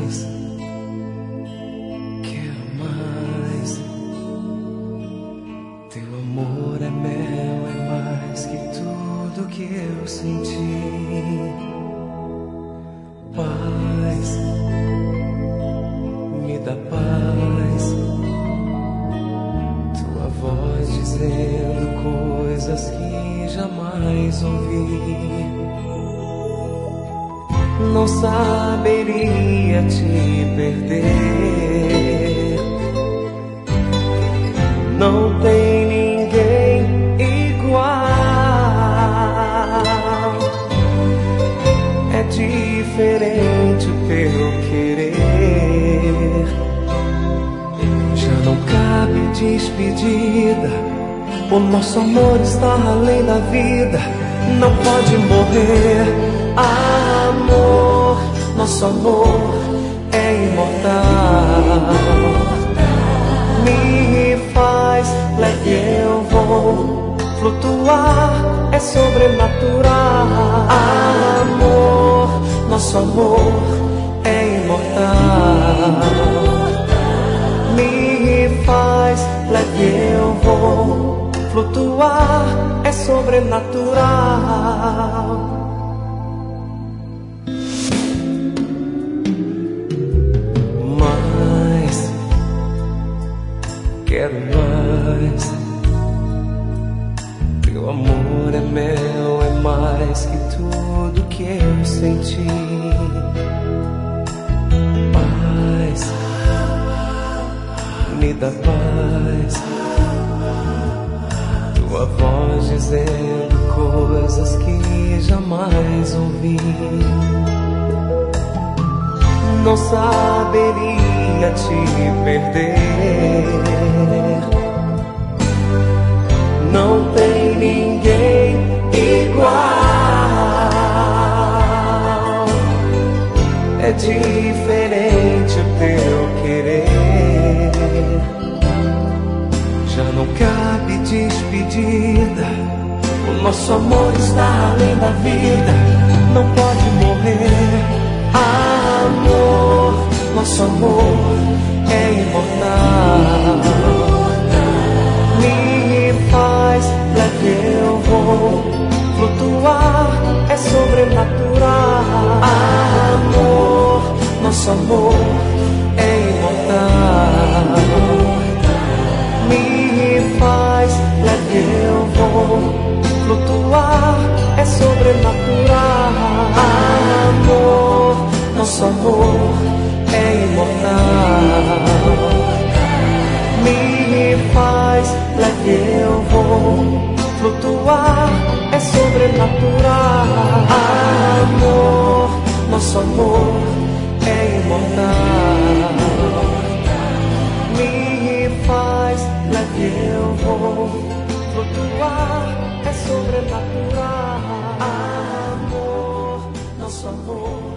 quero mais. Teu amor é mel, é mais que tudo que eu senti. Paz, me dá paz. Tua voz dizendo coisas que jamais ouvi. Não saberia te perder. Não tem ninguém igual. É diferente o teu querer. Já não cabe despedida. O nosso amor está além da vida. Não pode morrer. Amor, nosso amor é imortal. Me faz leve, eu vou flutuar, é sobrenatural. Amor, nosso amor é imortal. Me faz leve, eu vou flutuar, é sobrenatural. Quero mais. Teu amor é mel, é mais que tudo que eu senti. Paz, me dá paz. Tua voz dizendo coisas que jamais ouvi. Não saberia te perder. Não tem ninguém igual. É diferente o teu querer. Já não cabe despedida. O nosso amor está além da vida. Não pode morrer. Amor, nosso amor é imortal. Me faz leve, eu vou flutuar, é sobrenatural. Amor, nosso amor é imortal. Me faz leve, eu vou flutuar, é sobrenatural. Amor, nosso amor é imortal. Me faz leve, eu vou flutuar, é sobrenatural. Amor, nosso amor é imortal. Me faz leve, eu vou flutuar, é sobrenatural. Amor, nosso amor